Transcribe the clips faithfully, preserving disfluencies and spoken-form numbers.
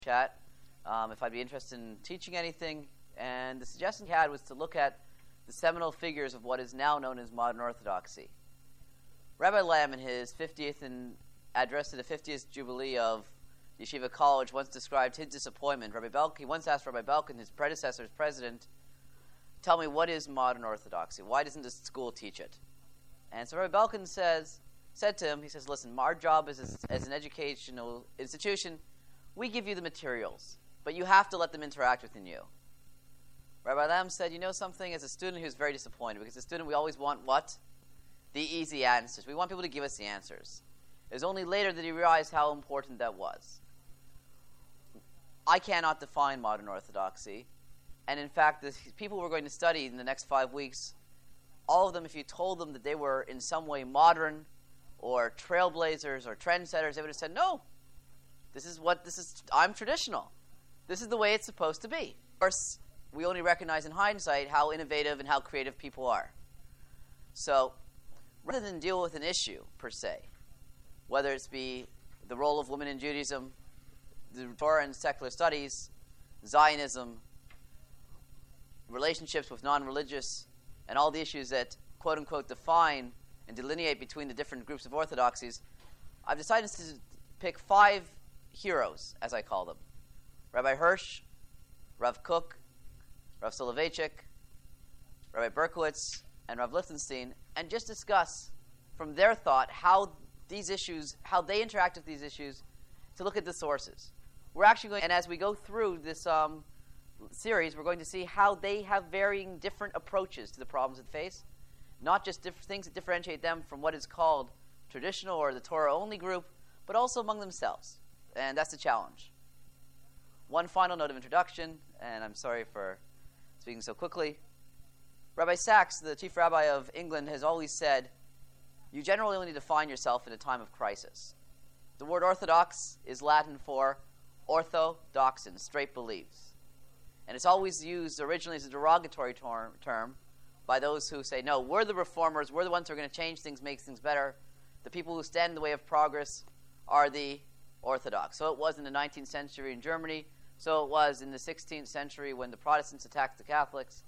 chat um, if I'd be interested in teaching anything, and the suggestion he had was to look at the seminal figures of what is now known as modern Orthodoxy. Rabbi Lamm, in his fiftieth and address to the fiftieth Jubilee of Yeshiva College, once described his disappointment. Rabbi Belkin, he once asked Rabbi Belkin, his predecessor as president, tell me, what is modern Orthodoxy? Why doesn't the school teach it? And so Rabbi Belkin says, said to him, he says, listen, our job as, a, as an educational institution, we give you the materials, but you have to let them interact within you. Rabbi Lamm said, you know something, as a student he was very disappointed, because as a student we always want what? The easy answers. We want people to give us the answers. It was only later that he realized how important that was. I cannot define modern Orthodoxy, and in fact, the people we're going to study in the next five weeks, all of them, if you told them that they were in some way modern, or trailblazers, or trendsetters, they would have said, no, this is what, this is, I'm traditional. This is the way it's supposed to be. Of course, we only recognize in hindsight how innovative and how creative people are. So, rather than deal with an issue, per se, whether it's be the role of women in Judaism, the Torah and secular studies, Zionism, relationships with non-religious, and all the issues that, quote-unquote, define and delineate between the different groups of orthodoxies, I've decided to pick five heroes, as I call them. Rabbi Hirsch, Rav Kook, Rav Soloveitchik, Rabbi Berkowitz, and Rav Lichtenstein, and just discuss from their thought how these issues, how they interact with these issues, to look at the sources. We're actually going, and as we go through this um, series, we're going to see how they have varying different approaches to the problems that they face, not just different things that differentiate them from what is called traditional or the Torah-only group, but also among themselves. And that's the challenge. One final note of introduction, and I'm sorry for speaking so quickly. Rabbi Sachs, the chief rabbi of England, has always said, you generally only define yourself in a time of crisis. The word orthodox is Latin for orthodoxin, straight beliefs. And it's always used originally as a derogatory term, term by those who say, no, we're the reformers, we're the ones who are going to change things, make things better. The people who stand in the way of progress are the Orthodox. So it was in the nineteenth century in Germany, so it was in the sixteenth century when the Protestants attacked the Catholics.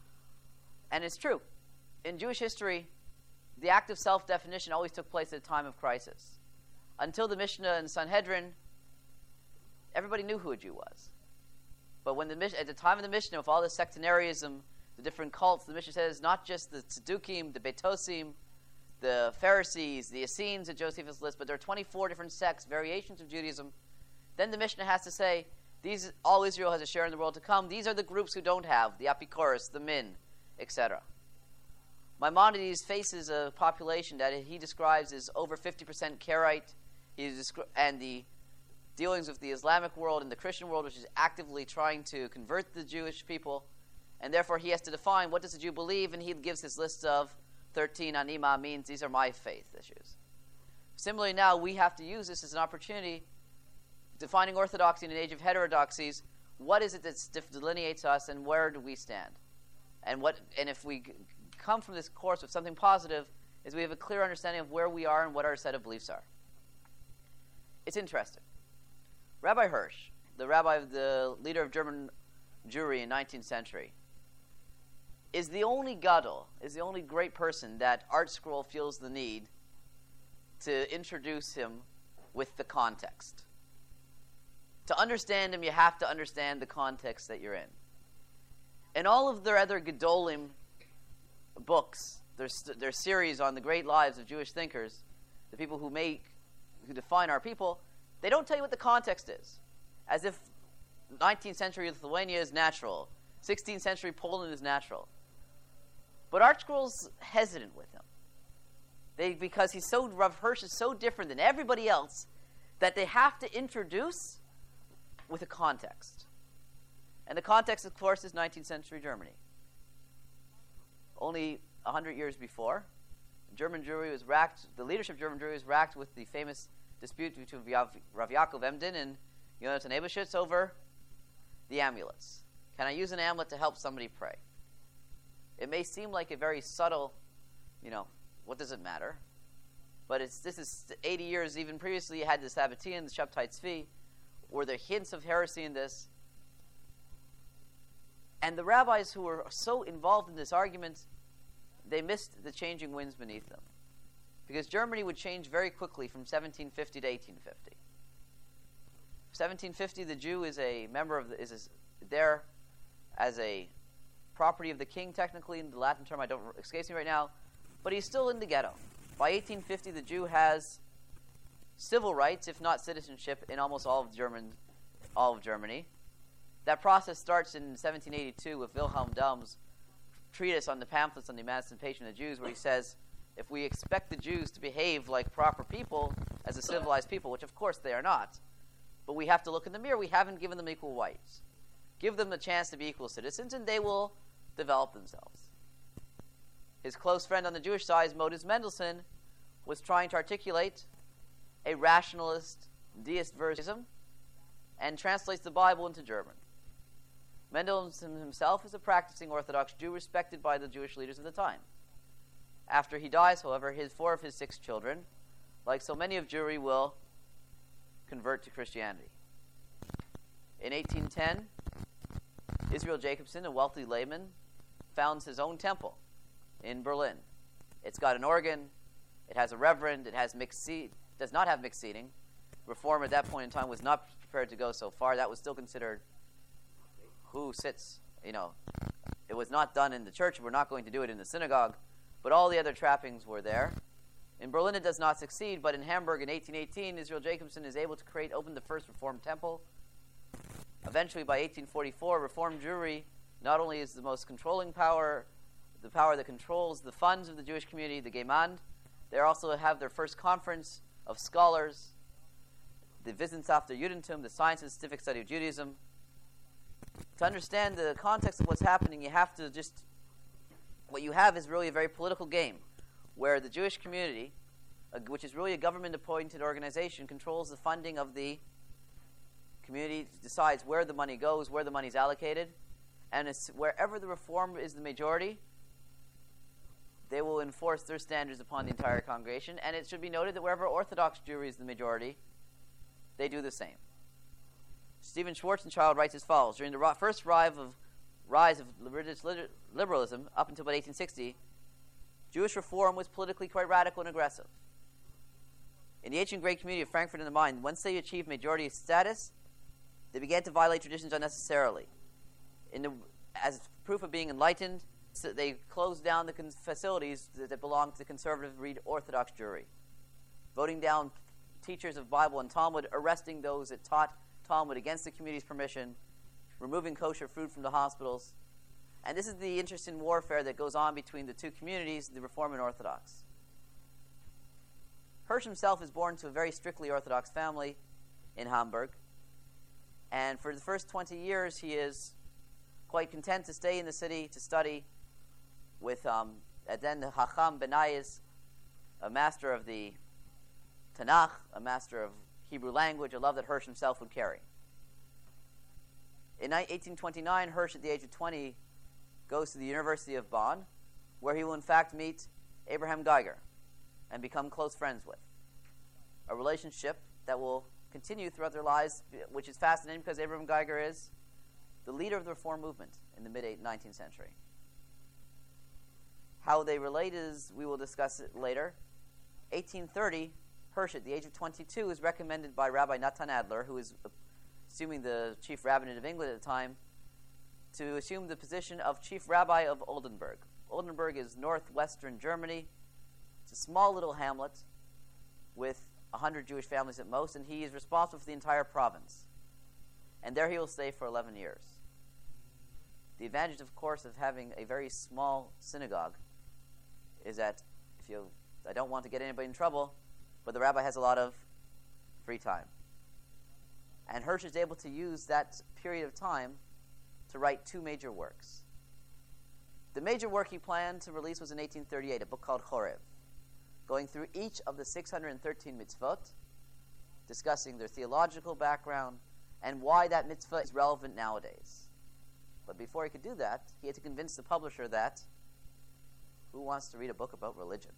And it's true. In Jewish history, the act of self-definition always took place at a time of crisis. Until the Mishnah and Sanhedrin, everybody knew who a Jew was. But when the at the time of the Mishnah, with all the sectarianism, the different cults, the Mishnah says not just the Tzdukim, the Beitosim, the Pharisees, the Essenes that Josephus lists, but there are twenty-four different sects, variations of Judaism. Then the Mishnah has to say, these all Israel has a share in the world to come. These are the groups who don't have, the Apikoros, the Min, et cetera. Maimonides faces a population that he describes as over fifty percent Karaite, he descri- and the dealings with the Islamic world and the Christian world, which is actively trying to convert the Jewish people, and therefore he has to define what does a Jew believe, and he gives his list of thirteen anima means these are my faith issues. Similarly now, we have to use this as an opportunity, defining orthodoxy in an age of heterodoxies. What is it that delineates us, and where do we stand? And what? And if we come from this course with something positive, is we have a clear understanding of where we are and what our set of beliefs are. It's interesting. Rabbi Hirsch, the rabbi of the leader of German Jewry in nineteenth century, is the only gadol, is the only great person that Art Scroll feels the need to introduce him with the context. To understand him, you have to understand the context that you're in. In all of their other Gedolim books, their, their series on the great lives of Jewish thinkers, the people who make, who define our people, they don't tell you what the context is. As if nineteenth century Lithuania is natural, sixteenth century Poland is natural. But Art Scroll's hesitant with him. They, because he's so, Rav Hirsch is so different than everybody else that they have to introduce with a context. And the context, of course, is nineteenth century Germany. Only one hundred years before, German Jewry was racked, the leadership of German Jewry was racked with the famous dispute between Rav Yaakov Emden and Yonatan Eberschitz over the amulets. Can I use an amulet to help somebody pray? It may seem like a very subtle, you know, what does it matter? But it's this is eighty years, even previously you had the Sabbatean, the Shabtai Tzvi, Were there hints of heresy in this? And the rabbis who were so involved in this argument, they missed the changing winds beneath them. Because Germany would change very quickly from seventeen fifty to eighteen fifty. seventeen fifty, the Jew is a member of the, is a, there as a property of the king, technically, in the Latin term, I don't escapes me right now, but he's still in the ghetto. By eighteen fifty, the Jew has civil rights, if not citizenship, in almost all of German, all of Germany. That process starts in seventeen eighty-two with Wilhelm Daum's treatise on the pamphlets on the emancipation of the Jews, where he says, if we expect the Jews to behave like proper people, as a civilized people, which of course they are not, but we have to look in the mirror, we haven't given them equal rights. Give them a chance to be equal citizens, and they will develop themselves. His close friend on the Jewish side, Moses Mendelssohn, was trying to articulate a rationalist deist versionism and translates the Bible into German. Mendelssohn himself is a practicing Orthodox Jew respected by the Jewish leaders of the time. After he dies, however, his four of his six children, like so many of Jewry, will convert to Christianity. In eighteen ten, Israel Jacobson, a wealthy layman, founds his own temple in Berlin. It's got an organ, it has a reverend, it has mixed seat, does not have mixed seating. Reform at that point in time was not prepared to go so far. That was still considered who sits, you know. It was not done in the church. We're not going to do it in the synagogue. But all the other trappings were there. In Berlin, it does not succeed, but in Hamburg in eighteen eighteen, Israel Jacobson is able to create, open the first Reformed temple. Eventually, by eighteen forty-four, Reformed Jewry not only is the most controlling power, the power that controls the funds of the Jewish community, the Gemeinde, they also have their first conference of scholars, the Wissenschaft der Judentum, the Science and Scientific Study of Judaism. To understand the context of what's happening, you have to just, what you have is really a very political game, where the Jewish community, uh, which is really a government-appointed organization, controls the funding of the community, decides where the money goes, where the money is allocated, and it's wherever the reform is the majority, they will enforce their standards upon the entire congregation. And it should be noted that wherever Orthodox Jewry is the majority, they do the same. Stephen Schwarzenchild writes as follows: during the ro- first rise of, rise of religious liber- liberalism up until about eighteen sixty, Jewish reform was politically quite radical and aggressive. In the ancient great community of Frankfurt in the Main, once they achieved majority status, they began to violate traditions unnecessarily. In the, as proof of being enlightened, so they closed down the con- facilities that, that belonged to the conservative Read Orthodox Jewry, voting down teachers of Bible and Talmud, arresting those that taught Talmud against the community's permission, removing kosher food from the hospitals. And this is the interesting warfare that goes on between the two communities, the Reform and Orthodox. Hirsch himself is born to a very strictly Orthodox family in Hamburg. And for the first twenty years, he is quite content to stay in the city to study with um, then Hacham Benayis, a master of the Tanakh, a master of Hebrew language, a love that Hirsch himself would carry. In eighteen twenty-nine, Hirsch, at the age of twenty, goes to the University of Bonn, where he will in fact meet Abraham Geiger and become close friends with. A relationship that will continue throughout their lives, which is fascinating because Abraham Geiger is the leader of the Reform movement in the mid-nineteenth century. How they relate is, we will discuss it later. eighteen thirty, Hirsch, at the age of twenty-two, is recommended by Rabbi Natan Adler, who is assuming the chief rabbinate of England at the time, to assume the position of chief rabbi of Oldenburg. Oldenburg is northwestern Germany. It's a small little hamlet with one hundred Jewish families at most, and he is responsible for the entire province. And there he will stay for eleven years. The advantage, of course, of having a very small synagogue is that if you, I don't want to get anybody in trouble, but the rabbi has a lot of free time. And Hirsch is able to use that period of time to write two major works. The major work he planned to release was in eighteen thirty-eight, a book called Chorev, going through each of the six hundred thirteen mitzvot, discussing their theological background, and why that mitzvah is relevant nowadays. But before he could do that, he had to convince the publisher that who wants to read a book about religion,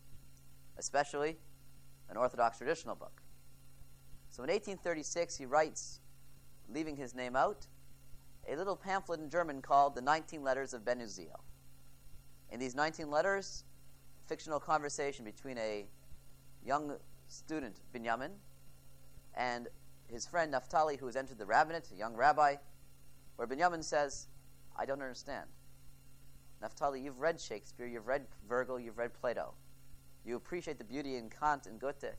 especially an Orthodox traditional book. So in eighteen thirty-six, he writes leaving his name out, a little pamphlet in German called The nineteen Letters of Ben Uziel. In these nineteen letters, fictional conversation between a young student, Binyamin, and his friend Naphtali, who has entered the rabbinate, a young rabbi, where Binyamin says, I don't understand. Naphtali, you've read Shakespeare, you've read Virgil, you've read Plato. You appreciate the beauty in Kant and Goethe.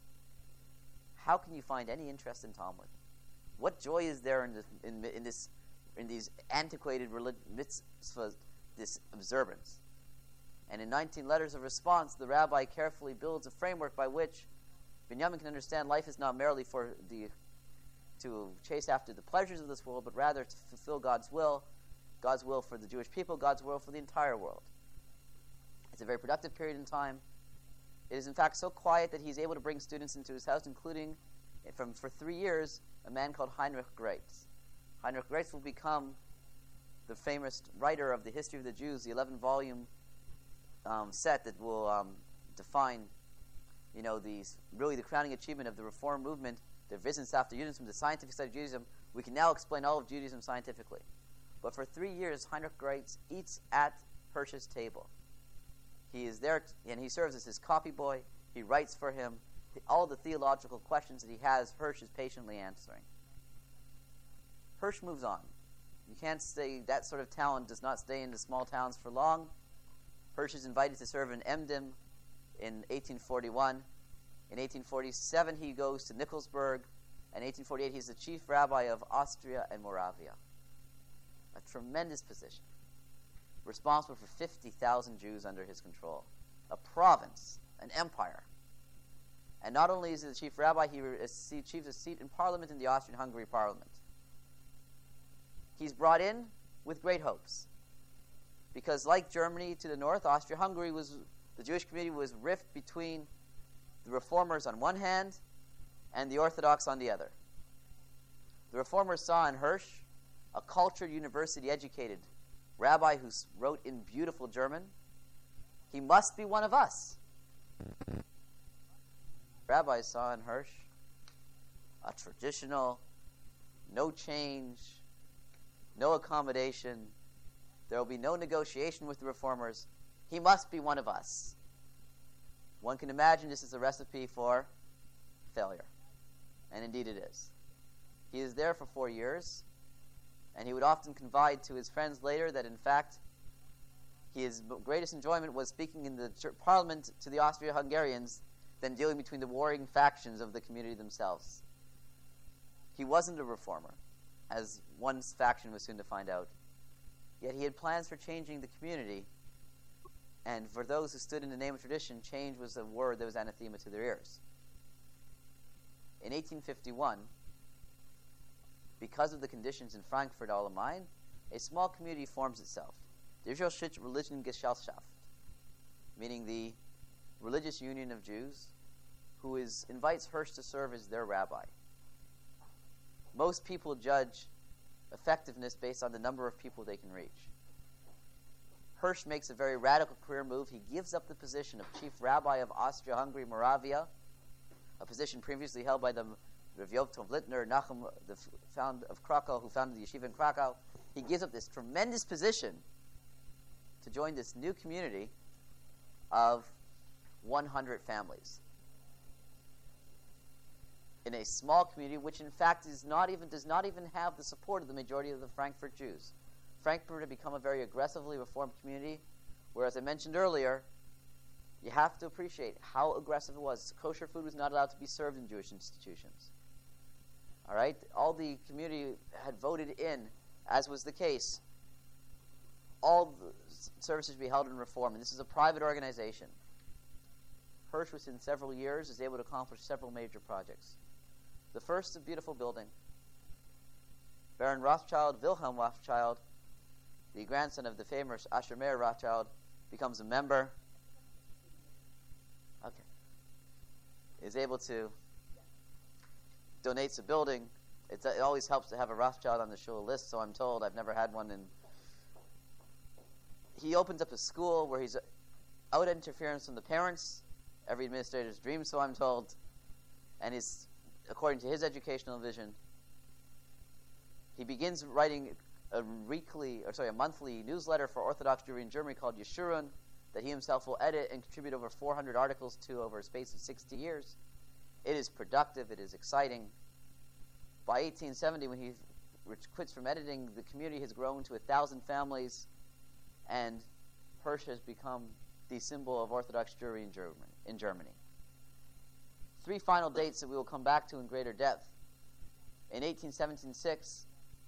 How can you find any interest in Talmud? What joy is there in this, in, in this, in these antiquated religious mitzvahs, this observance? And in nineteen letters of response, the rabbi carefully builds a framework by which Binyamin can understand life is not merely for the to chase after the pleasures of this world, but rather to fulfill God's will, God's will for the Jewish people, God's will for the entire world. It's a very productive period in time. It is, in fact, so quiet that he's able to bring students into his house, including, from for three years, a man called Heinrich Graetz. Heinrich Graetz will become the famous writer of the history of the Jews, the eleven-volume um, set that will um, define, you know, the really the crowning achievement of the Reform movement, the Wissenschaft after Judaism, the scientific study of Judaism. We can now explain all of Judaism scientifically. But for three years, Heinrich Graetz eats at Hirsch's table. He is there, t- and he serves as his copy boy. He writes for him. All the theological questions that he has, Hirsch is patiently answering. Hirsch moves on. You can't stay, that sort of talent does not stay in the small towns for long. Hirsch is invited to serve in Emden in eighteen forty-one. In eighteen forty-seven, he goes to Nikolsburg. In eighteen forty-eight, he's the chief rabbi of Austria and Moravia. A tremendous position. Responsible for fifty thousand Jews under his control. A province, an empire. And not only is he the chief rabbi, he achieves a seat in parliament in the Austrian-Hungary parliament. He's brought in with great hopes. Because like Germany to the north, Austria-Hungary was, the Jewish community was rift between the reformers on one hand and the Orthodox on the other. The reformers saw in Hirsch a cultured, university-educated rabbi who wrote in beautiful German. He must be one of us. Rabbis saw in Hirsch a traditional, no change, no accommodation. There will be no negotiation with the reformers. He must be one of us. One can imagine this is a recipe for failure. And indeed it is. He is there for four years, and he would often confide to his friends later that, in fact, his greatest enjoyment was speaking in the parliament to the Austro-Hungarians than dealing between the warring factions of the community themselves. He wasn't a reformer, as one faction was soon to find out. Yet he had plans for changing the community, and for those who stood in the name of tradition, change was a word that was anathema to their ears. In eighteen fifty-one, because of the conditions in Frankfurt all Main, a small community forms itself, the Israelische Religionsgesellschaft, meaning the religious union of Jews, who is, invites Hirsch to serve as their rabbi. Most people judge effectiveness based on the number of people they can reach. Hirsch makes a very radical career move. He gives up the position of chief rabbi of Austria-Hungary, Moravia, a position previously held by the Rav Yom Littner, Nachum, the found of Krakow, who founded the yeshiva in Krakow. He gives up this tremendous position to join this new community of one hundred families in a small community, which in fact is not even does not even have the support of the majority of the Frankfurt Jews. Frankfurt had become a very aggressively reformed community, where, as I mentioned earlier, you have to appreciate how aggressive it was. Kosher food was not allowed to be served in Jewish institutions. All right? All the community had voted in, as was the case, all the services to be held in reform, and this is a private organization. Hirsch, within several years, is able to accomplish several major projects. The first, a beautiful building. Baron Rothschild, Wilhelm Rothschild, the grandson of the famous Asher Meir Rothschild, becomes a member. Okay. Is able to donate a building. It's, it always helps to have a Rothschild on the shul list, so I'm told. I've never had one. In. He opens up a school where he's out interference from the parents. Every administrator's dream, so I'm told. And he's, according to his educational vision, he begins writing a weekly, or sorry, a monthly newsletter for Orthodox Jewry in Germany called Yeshurun, that he himself will edit and contribute over four hundred articles to over a space of sixty years. It is productive. It is exciting. By eighteen seventy, when he quits from editing, the community has grown to a thousand families, and Hirsch has become the symbol of Orthodox Jewry in Germany. In Germany. Three final dates that we will come back to in greater depth. In eighteen seventy-six,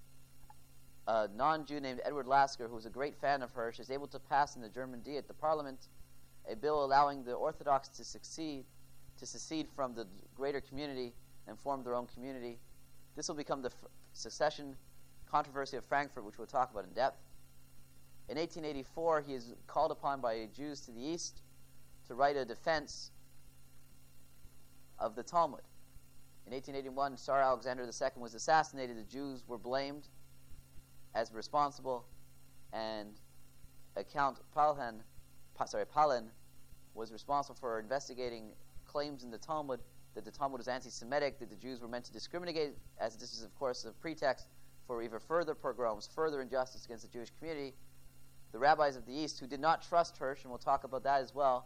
a non-Jew named Edward Lasker, who was a great fan of Hirsch, is able to pass in the German Diet, the parliament, a bill allowing the Orthodox to succeed, to secede from the greater community and form their own community. This will become the f- succession controversy of Frankfurt, which we'll talk about in depth. In eighteen eighty-four, he is called upon by Jews to the east to write a defense of the Talmud. In eighteen eighty-one, Tsar Alexander the Second was assassinated. The Jews were blamed as responsible, and Count Palhan, sorry, Palin was responsible for investigating claims in the Talmud that the Talmud was anti-Semitic, that the Jews were meant to discriminate, as this is, of course, a pretext for even further pogroms, further injustice against the Jewish community. The rabbis of the East, who did not trust Hirsch, and we'll talk about that as well,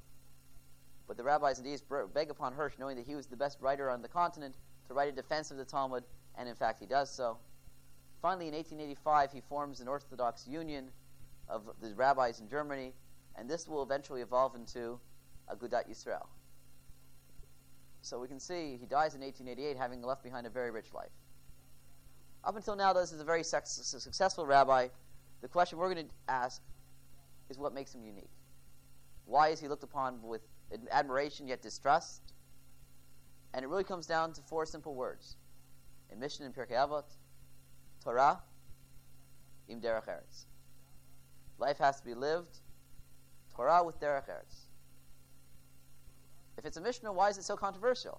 but the rabbis of the East beg upon Hirsch, knowing that he was the best writer on the continent, to write a defense of the Talmud, and in fact he does so. Finally, in eighteen eighty-five, he forms an Orthodox union of the rabbis in Germany, and this will eventually evolve into Agudat Yisrael. So we can see he dies in eighteen eighty-eight, having left behind a very rich life. Up until now, this is a very sex- successful rabbi. The question we're going to ask is what makes him unique. Why is he looked upon with admiration yet distrust? And it really comes down to four simple words. In Mishnah and Pirkei Avot, Torah, im derech eretz. Life has to be lived, Torah with derech eretz. If it's a Mishnah, why is it so controversial?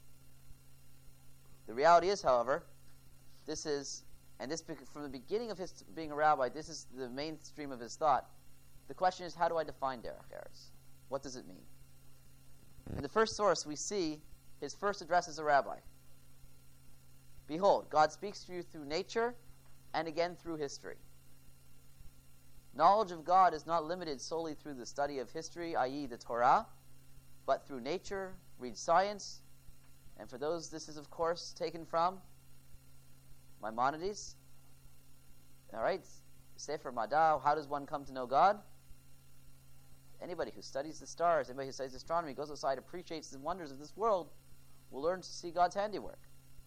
The reality is, however, this is, and this from the beginning of his being a rabbi, this is the mainstream of his thought. The question is, how do I define derech eretz? What does it mean? In the first source, we see his first address as a rabbi. Behold, God speaks to you through nature and again through history. Knowledge of God is not limited solely through the study of history, that is the Torah, but through nature, read science, and for those, this is of course taken from Maimonides. All right, Sefer Madao, how does one come to know God? Anybody who studies the stars, anybody who studies astronomy, goes outside, appreciates the wonders of this world, will learn to see God's handiwork.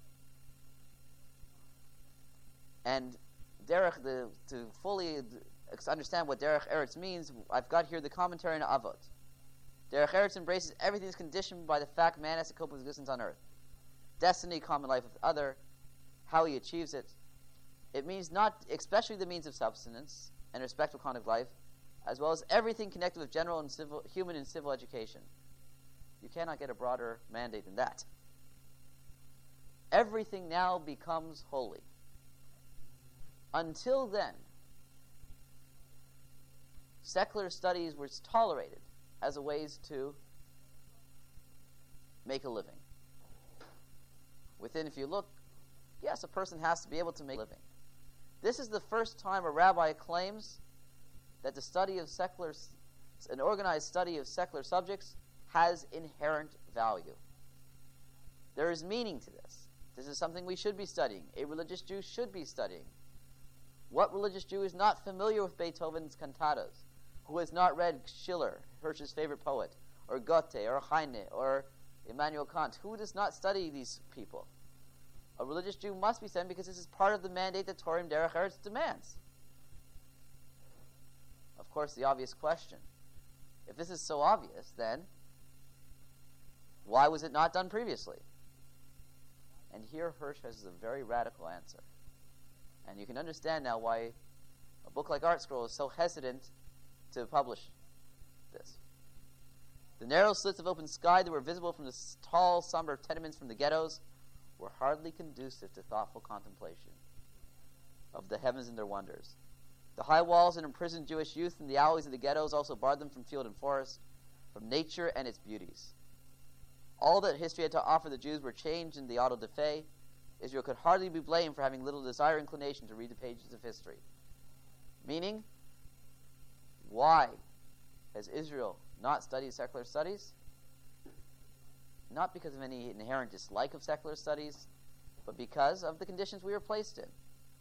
And derech, the, to fully understand what derech eretz means, I've got here the commentary on Avot. Derech eretz embraces everything that's conditioned by the fact man has to cope with existence on earth. Destiny, common life with other, how he achieves it. It means not, especially the means of subsistence and respectful conduct of life, as well as everything connected with general and civil, human and civil education. You cannot get a broader mandate than that. Everything now becomes holy. Until then, secular studies were tolerated as a ways to make a living. Within, if you look, yes, a person has to be able to make a living. This is the first time a rabbi claims that the study of secular, an organized study of secular subjects has inherent value. There is meaning to this. This is something we should be studying. A religious Jew should be studying. What religious Jew is not familiar with Beethoven's cantatas? Who has not read Schiller, Hirsch's favorite poet, or Goethe, or Heine, or Immanuel Kant? Who does not study these people? A religious Jew must be studied because this is part of the mandate that Torah Derech Eretz demands. Of course, the obvious question. If this is so obvious, then why was it not done previously? And here Hirsch has a very radical answer. And you can understand now why a book like Art Scroll is so hesitant to publish this. The narrow slits of open sky that were visible from the tall, somber tenements from the ghettos were hardly conducive to thoughtful contemplation of the heavens and their wonders. The high walls and imprisoned Jewish youth in the alleys of the ghettos also barred them from field and forest, from nature and its beauties. All that history had to offer the Jews were changed in the auto da fe, Israel could hardly be blamed for having little desire or inclination to read the pages of history. Meaning, why has Israel not studied secular studies? Not because of any inherent dislike of secular studies, but because of the conditions we were placed in.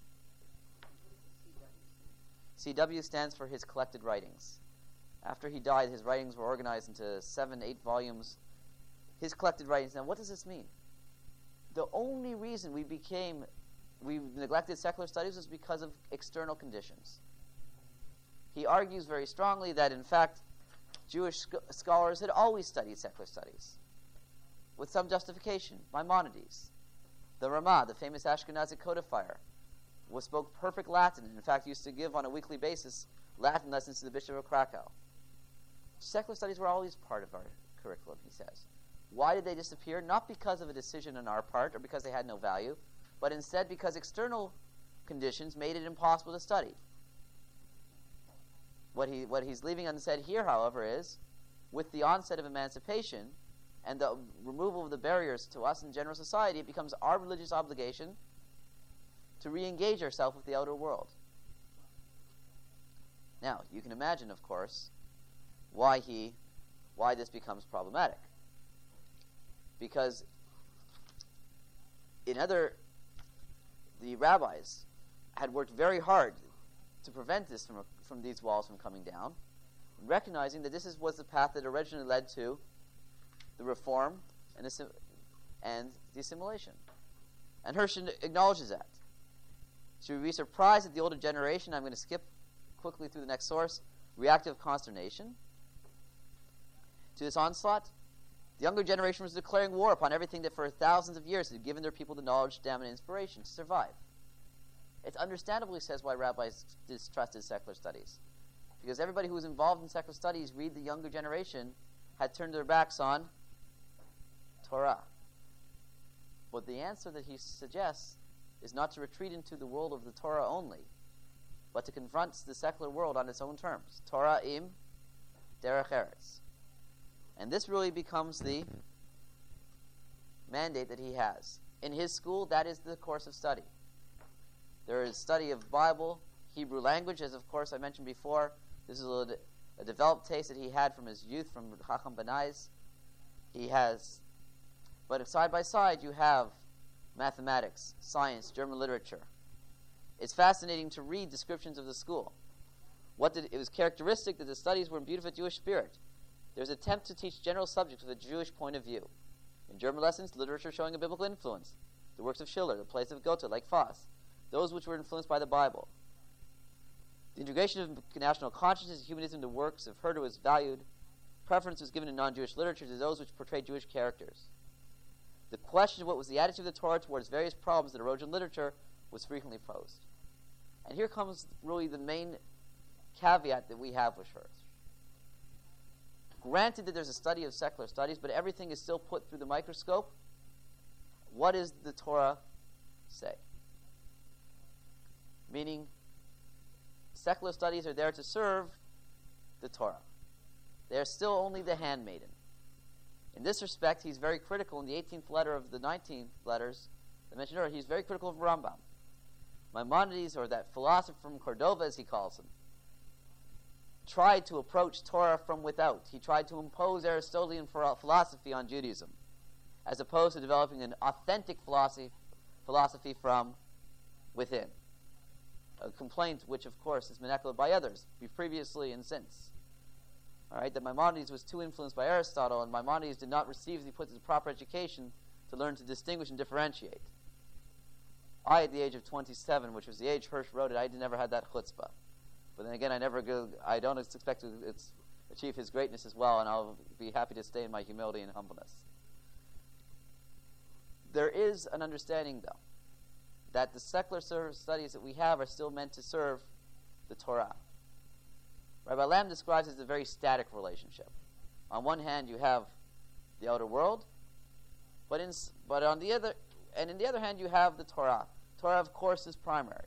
C W stands for his collected writings. After he died, his writings were organized into seven, eight volumes. His collected writings. Now, what does this mean? The only reason we became, we neglected secular studies was because of external conditions. He argues very strongly that, in fact, Jewish sc- scholars had always studied secular studies, with some justification. Maimonides, the Ramah, the famous Ashkenazi codifier, was spoke perfect Latin, and in fact used to give on a weekly basis Latin lessons to the Bishop of Krakow. Secular studies were always part of our curriculum, he says. Why did they disappear? Not because of a decision on our part or because they had no value, but instead because external conditions made it impossible to study. What he what he's leaving unsaid here, however, is with the onset of emancipation and the removal of the barriers to us in general society, it becomes our religious obligation to re-engage ourselves with the outer world. Now, you can imagine, of course, why he, why this becomes problematic. Because in other, the rabbis had worked very hard to prevent this from from these walls from coming down, recognizing that this is, was the path that originally led to the reform and, assim- and the assimilation. And Hirsch acknowledges that. Should we be surprised that the older generation, I'm going to skip quickly through the next source, reactive consternation to this onslaught? The younger generation was declaring war upon everything that for thousands of years had given their people the knowledge, stamina, and inspiration to survive. It's understandable, he says, why rabbis distrusted secular studies. Because everybody who was involved in secular studies, read the younger generation, had turned their backs on Torah. But the answer that he suggests is not to retreat into the world of the Torah only, but to confront the secular world on its own terms. Torah im derech eretz. And this really becomes the mandate that he has. In his school, that is the course of study. There is study of Bible, Hebrew language, as of course I mentioned before. This is a, a developed taste that he had from his youth, from Chacham Banais. He has, but side by side you have mathematics, science, German literature. It's fascinating to read descriptions of the school. What did, it was characteristic that the studies were imbued with a Jewish spirit. There's an attempt to teach general subjects with a Jewish point of view. In German lessons, literature showing a biblical influence. The works of Schiller, the plays of Goethe, like Faust. Those which were influenced by the Bible. The integration of national consciousness and humanism to works of Herder was valued. Preference was given in non-Jewish literature to those which portrayed Jewish characters. The question of what was the attitude of the Torah towards various problems that arose in literature was frequently posed. And here comes really the main caveat that we have with Hirsch. Granted that there's a study of secular studies, but everything is still put through the microscope. What does the Torah say? Meaning, secular studies are there to serve the Torah. They are still only the handmaiden. In this respect, he's very critical in the eighteenth letter of the nineteenth letters I mentioned earlier. He's very critical of Rambam. Maimonides, or that philosopher from Cordova, as he calls him, tried to approach Torah from without. He tried to impose Aristotelian philosophy on Judaism, as opposed to developing an authentic philosophy, philosophy from within. A complaint which, of course, has been echoed by others, previously and since. All right, that Maimonides was too influenced by Aristotle, and Maimonides did not receive, as he puts it, the proper education to learn to distinguish and differentiate. I, at the age of twenty-seven, which was the age Hirsch wrote it, I never had that chutzpah. But then again, I never go, I don't expect to it's, achieve his greatness as well, and I'll be happy to stay in my humility and humbleness. There is an understanding, though, that the secular studies that we have are still meant to serve the Torah. Rabbi Lamb describes it as a very static relationship. On one hand, you have the outer world, but in but on the other, and in the other hand, you have the Torah. Torah, of course, is primary.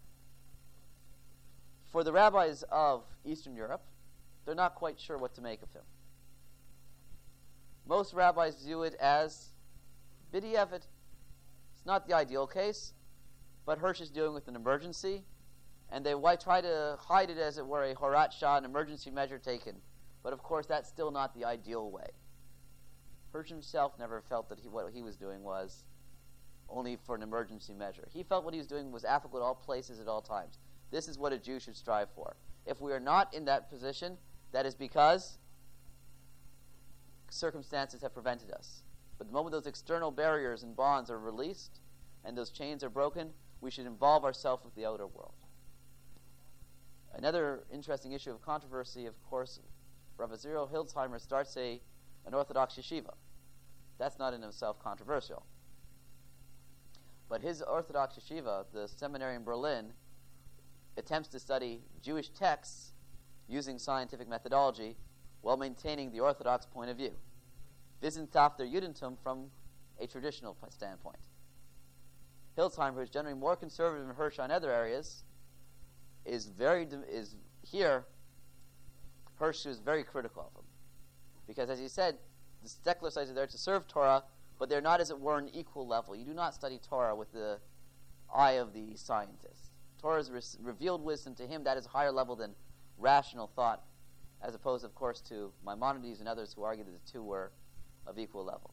For the rabbis of Eastern Europe, they're not quite sure what to make of him. Most rabbis view it as b'diavad. It's not the ideal case, but Hirsch is dealing with an emergency, and they why try to hide it as it were a Horat Shah, an emergency measure taken. But of course, that's still not the ideal way. Hirsch himself never felt that he, what he was doing was only for an emergency measure. He felt what he was doing was applicable at all places at all times. This is what a Jew should strive for. If we are not in that position, that is because circumstances have prevented us. But the moment those external barriers and bonds are released and those chains are broken, we should involve ourselves with the outer world. Another interesting issue of controversy, of course, Rav Azriel Hildesheimer starts a, an Orthodox yeshiva. That's not in itself controversial. But his Orthodox yeshiva, the seminary in Berlin, attempts to study Jewish texts using scientific methodology while maintaining the Orthodox point of view. Wissenschaft der Judentum from a traditional standpoint. Hildesheimer, who is generally more conservative than Hirsch on other areas, is very is here. Hirsch is very critical of him, because, as he said, the secular studies are there to serve Torah, but they're not, as it were, an equal level. You do not study Torah with the eye of the scientist. Torah is re- revealed wisdom to him. That is a higher level than rational thought, as opposed, of course, to Maimonides and others who argue that the two were of equal level.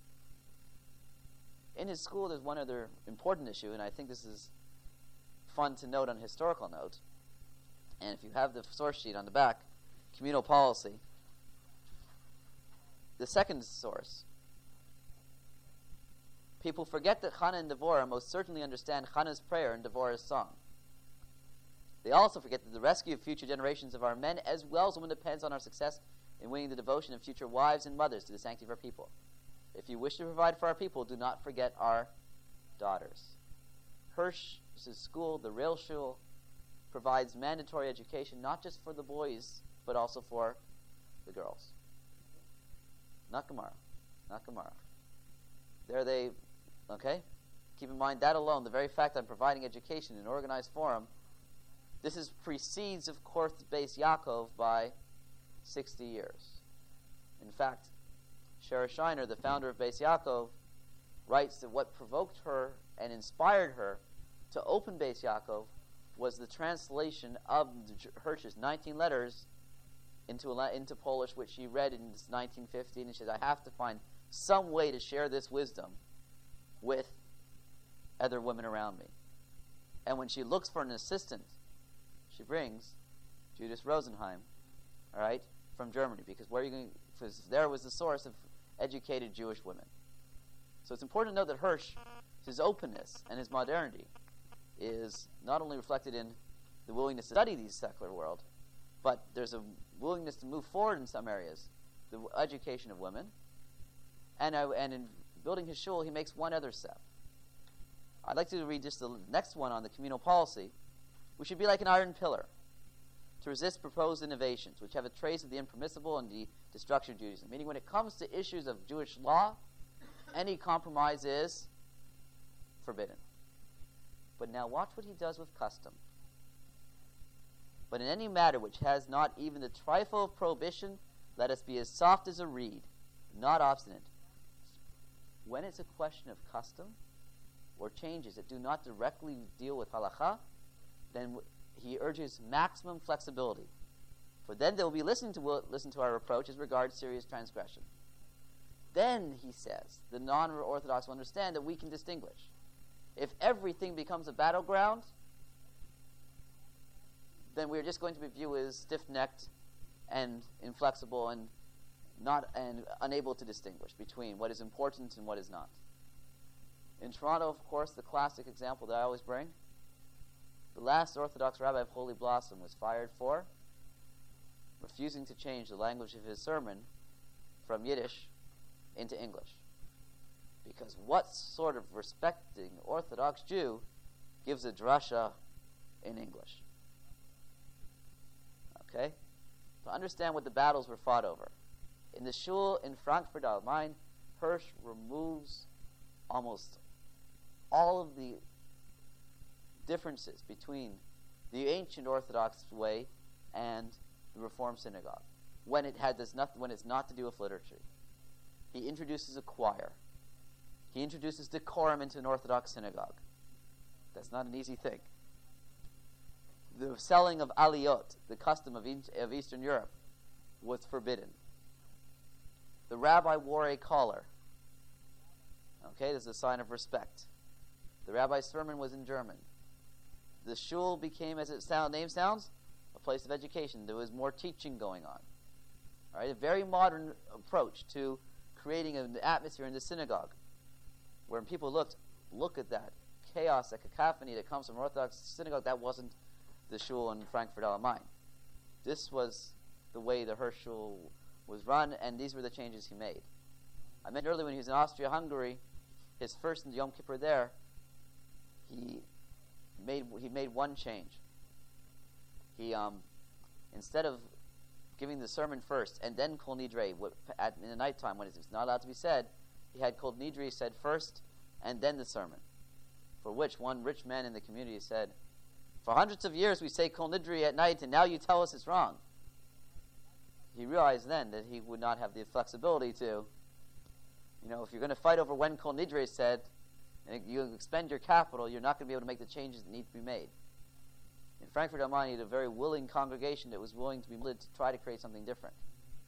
In his school, there's one other important issue, and I think this is fun to note on a historical note. And if you have the source sheet on the back, communal policy, the second source. People forget that Chana and Devorah most certainly understand Chana's prayer and Devorah's song. They also forget that the rescue of future generations of our men as well as women depends on our success in winning the devotion of future wives and mothers to the sanctity of our people. If you wish to provide for our people, do not forget our daughters. Hirsch's school, the Real Shul, provides mandatory education not just for the boys, but also for the girls. Not Gemara. Not Gemara. There they, okay? Keep in mind that alone, the very fact I'm providing education in an organized forum, this is precedes, of course, Beis Yaakov by sixty years. In fact, Shara Shiner, the founder of Beis Yaakov, writes that what provoked her and inspired her to open Beis Yaakov was the translation of Hirsch's nineteen letters into a, into Polish, which she read in nineteen fifteen, and she said, I have to find some way to share this wisdom with other women around me. And when she looks for an assistant, she brings Judith Rosenheim, all right, from Germany, because where are you going? Because there was the source of educated Jewish women. So it's important to note that Hirsch, his openness and his modernity, is not only reflected in the willingness to study the secular world, but there's a willingness to move forward in some areas, the education of women, and uh, and in building his shul, he makes one other step. I'd like to read just the next one on the communal policy. We should be like an iron pillar to resist proposed innovations, which have a trace of the impermissible and the destruction of Judaism. Meaning, when it comes to issues of Jewish law, any compromise is forbidden. But now watch what he does with custom. But in any matter which has not even the trifle of prohibition, let us be as soft as a reed, not obstinate. When it's a question of custom or changes that do not directly deal with halakha, then w- he urges maximum flexibility. For then they will be listening to will, listen to our reproach as regards serious transgression. Then, he says, the non-Orthodox will understand that we can distinguish. If everything becomes a battleground, then we're just going to be viewed as stiff-necked and inflexible and not and unable to distinguish between what is important and what is not. In Toronto, of course, the classic example that I always bring, the last Orthodox rabbi of Holy Blossom was fired for refusing to change the language of his sermon from Yiddish into English. Because what sort of respecting Orthodox Jew gives a drasha in English? Okay? To understand what the battles were fought over. In the shul in Frankfurt am Main, Hirsch removes almost all of the differences between the ancient Orthodox way and the Reformed synagogue when it had does not when it's not to do with liturgy. He introduces a choir. He introduces decorum into an Orthodox synagogue. That's not an easy thing. The selling of aliyot, the custom of, e- of Eastern Europe, was forbidden. The rabbi wore a collar. Okay, this is a sign of respect. The rabbi's sermon was in German. The shul became, as its sound, name sounds, a place of education. There was more teaching going on. All right, a very modern approach to creating an atmosphere in the synagogue, where when people looked, look at that chaos, that cacophony that comes from Orthodox synagogue. That wasn't the shul in Frankfurt am Main. This was the way the Hirsch shul was run, and these were the changes he made. I mentioned earlier when he was in Austria-Hungary, his first Yom Kippur there, he made he made one change. He um, instead of giving the sermon first and then Kol Nidre at in the nighttime when it's not allowed to be said, he had Kol Nidre said first and then the sermon. For which one rich man in the community said, "For hundreds of years we say Kol Nidre at night, and now you tell us it's wrong." He realized then that he would not have the flexibility to, you know, if you're going to fight over when Kol Nidre is said, and you expend your capital, you're not going to be able to make the changes that need to be made. In Frankfurt am Main, he had a very willing congregation that was willing to be led to try to create something different.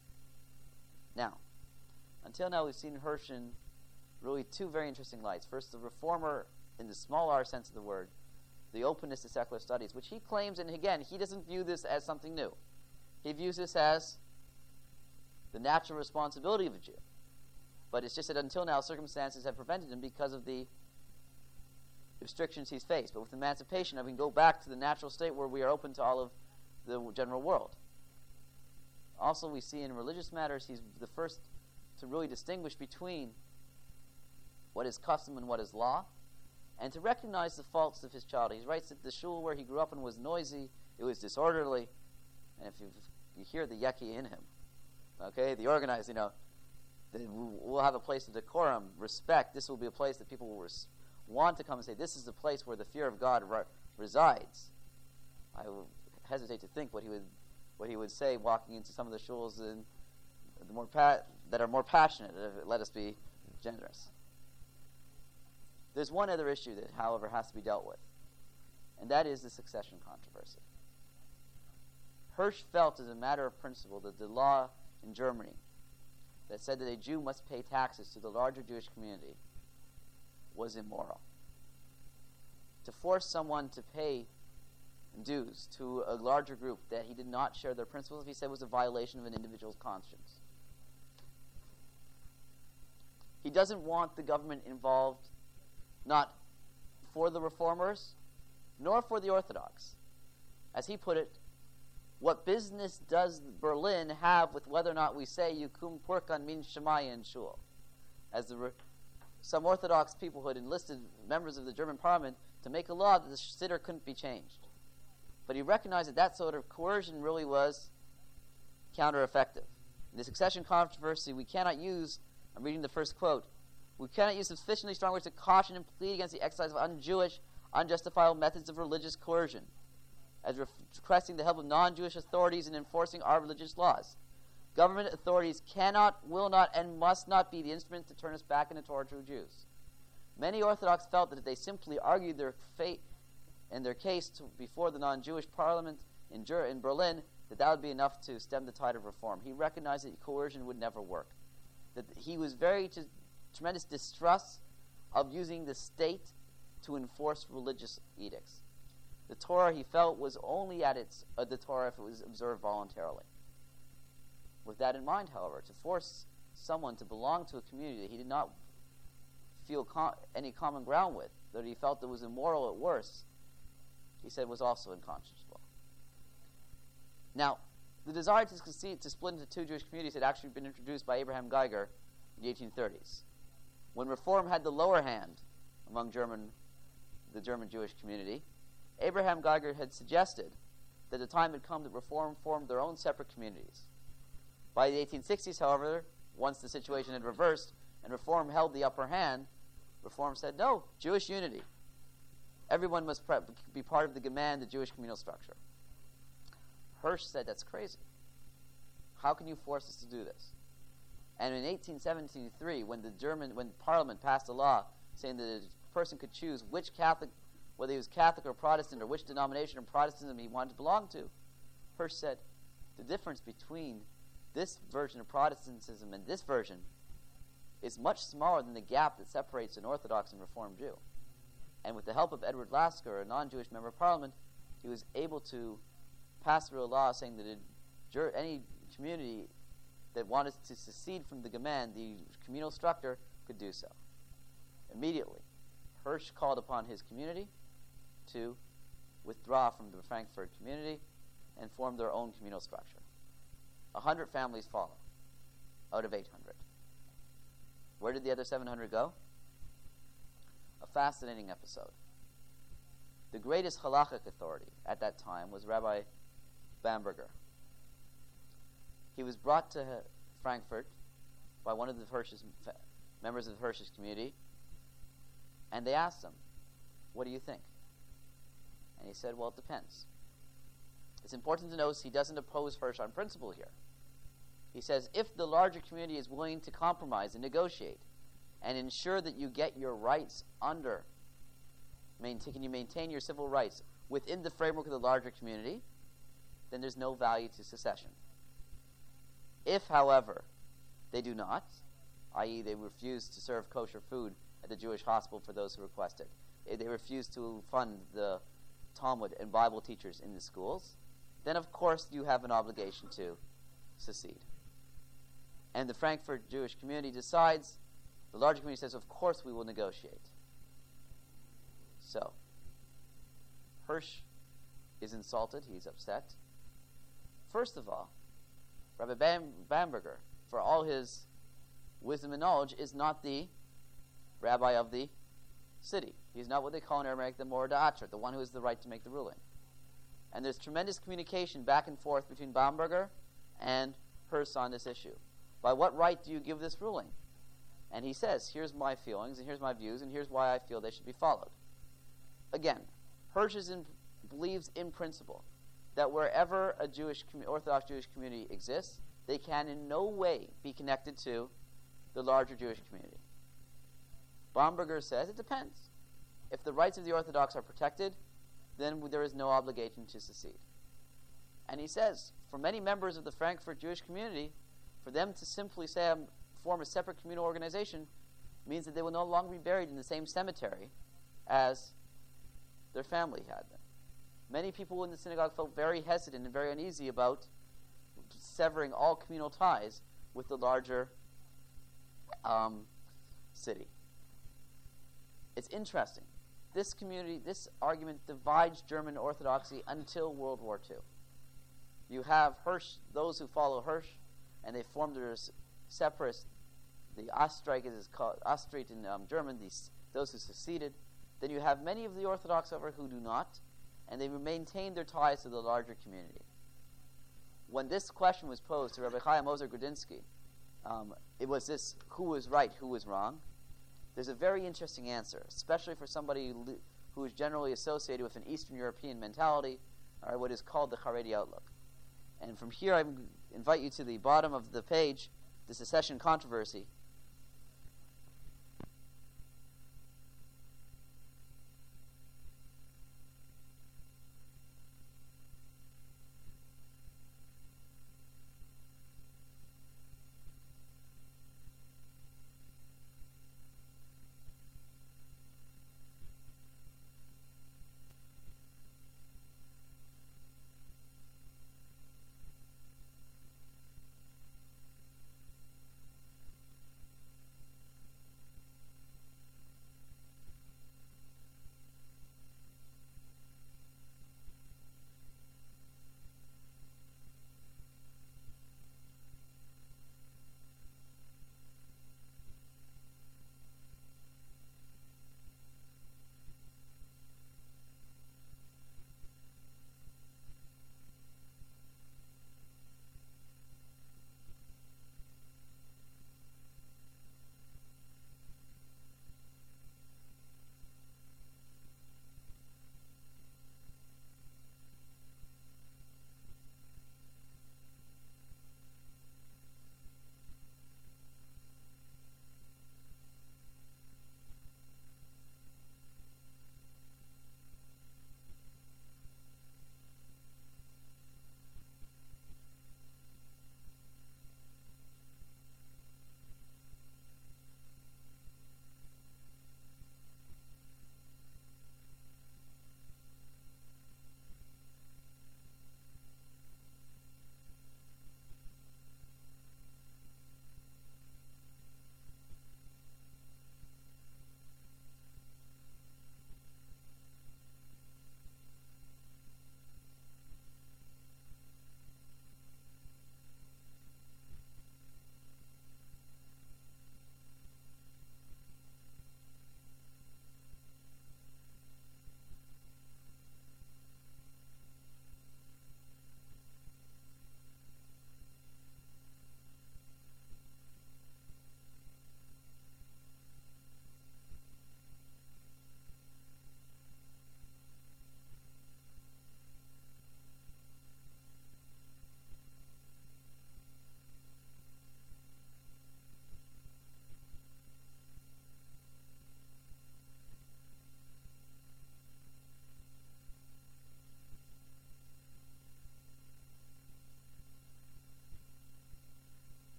Now, until now, we've seen Hirsch in really two very interesting lights. First, the reformer in the small r sense of the word, the openness to secular studies, which he claims, and again, he doesn't view this as something new. He views this as the natural responsibility of a Jew. But it's just that until now, circumstances have prevented him because of the restrictions he's faced. But with emancipation, I mean, go back to the natural state where we are open to all of the general world. Also, we see in religious matters, he's the first to really distinguish between what is custom and what is law, and to recognize the faults of his childhood. He writes that the shul where he grew up in was noisy, it was disorderly, and if you, you hear the yucky in him, okay, the organized, you know, we'll have a place of decorum, respect. This will be a place that people will res- want to come and say, this is the place where the fear of God re- resides. I hesitate to think what he would what he would say walking into some of the shuls in the more pa- that are more passionate. Let us be generous. There's one other issue that, however, has to be dealt with, and that is the succession controversy. Hirsch felt, as a matter of principle, that the law in Germany that said that a Jew must pay taxes to the larger Jewish community was immoral. To force someone to pay dues to a larger group that he did not share their principles, he said, was a violation of an individual's conscience. He doesn't want the government involved, not for the reformers, nor for the Orthodox. As he put it, what business does Berlin have with whether or not we say Yukum Purkan min Shemaya in Shul? As the re- some Orthodox people who had enlisted members of the German parliament to make a law that the Siddur couldn't be changed. But he recognized that that sort of coercion really was counter-effective. In the succession controversy, we cannot use, I'm reading the first quote, we cannot use sufficiently strong words to caution and plead against the exercise of un-Jewish, unjustifiable methods of religious coercion, as requesting the help of non-Jewish authorities in enforcing our religious laws. Government authorities cannot, will not, and must not be the instrument to turn us back into Torah true Jews. Many Orthodox felt that if they simply argued their fate and their case to, before the non-Jewish parliament in, Ger- in Berlin, that that would be enough to stem the tide of reform. He recognized that coercion would never work. That he was very t- tremendous distrust of using the state to enforce religious edicts. The Torah, he felt, was only at its uh, the Torah if it was observed voluntarily. With that in mind, however, to force someone to belong to a community that he did not feel com- any common ground with, that he felt that was immoral at worst, he said was also unconscionable. Now, the desire to, concede, to split into two Jewish communities had actually been introduced by Abraham Geiger in the eighteen thirties, when reform had the lower hand among German, the German Jewish community. Abraham Geiger had suggested that the time had come that reform formed their own separate communities. By the eighteen sixties, however, once the situation had reversed and reform held the upper hand, reform said, no, Jewish unity. Everyone must pre- be part of the Gemeinde, the Jewish communal structure. Hirsch said, that's crazy. How can you force us to do this? And in eighteen seventy-three, when the German, when Parliament passed a law saying that a person could choose which Catholic, whether he was Catholic or Protestant, or which denomination of Protestantism he wanted to belong to, Hirsch said, the difference between this version of Protestantism and this version is much smaller than the gap that separates an Orthodox and Reformed Jew. And with the help of Edward Lasker, a non-Jewish member of Parliament, he was able to pass through a law saying that a, any community that wanted to secede from the Gemeinde, the communal structure, could do so. Immediately, Hirsch called upon his community to withdraw from the Frankfurt community and form their own communal structure. A hundred families follow out of eight hundred. Where did the other seven hundred go? A fascinating episode. The greatest halachic authority at that time was Rabbi Bamberger. He was brought to Frankfurt by one of the Hirsch's members of the Hirsch's community, and they asked him, "What do you think?" And he said, "Well, it depends." It's important to note he doesn't oppose Hirsch on principle here. He says, if the larger community is willing to compromise and negotiate and ensure that you get your rights under, maintain, can you maintain your civil rights within the framework of the larger community, then there's no value to secession. If, however, they do not, that is they refuse to serve kosher food at the Jewish hospital for those who request it, if they refuse to fund the Talmud and Bible teachers in the schools, then of course you have an obligation to secede. And the Frankfurt Jewish community decides, the larger community says, of course we will negotiate. So, Hirsch is insulted, he's upset. First of all, Rabbi Bam- Bamberger, for all his wisdom and knowledge, is not the rabbi of the city. He's not what they call in Aramaic the Mor Da'atcher, the one who has the right to make the ruling. And there's tremendous communication back and forth between Bamberger and Hirsch on this issue. By what right do you give this ruling? And he says, here's my feelings, and here's my views, and here's why I feel they should be followed. Again, Hirsch is in, believes in principle that wherever a Jewish, Orthodox Jewish community exists, they can in no way be connected to the larger Jewish community. Bamberger says it depends. If the rights of the Orthodox are protected, then there is no obligation to secede. And he says, for many members of the Frankfurt Jewish community, for them to simply say um, form a separate communal organization means that they will no longer be buried in the same cemetery as their family had been. Many people in the synagogue felt very hesitant and very uneasy about severing all communal ties with the larger um, city. It's interesting. This community, this argument divides German Orthodoxy until World War Two. You have Hirsch, those who follow Hirsch, and they formed their separate, the Ostreich is called, Ostreit in um, German, these, those who seceded. Then you have many of the Orthodox over who do not, and they maintain their ties to the larger community. When this question was posed to Rabbi Chaim Ozer Grudinsky, um, it was this, who was right, who was wrong? There's a very interesting answer, especially for somebody who is generally associated with an Eastern European mentality, or what is called the Haredi outlook. And from here, I invite you to the bottom of the page, the secession controversy,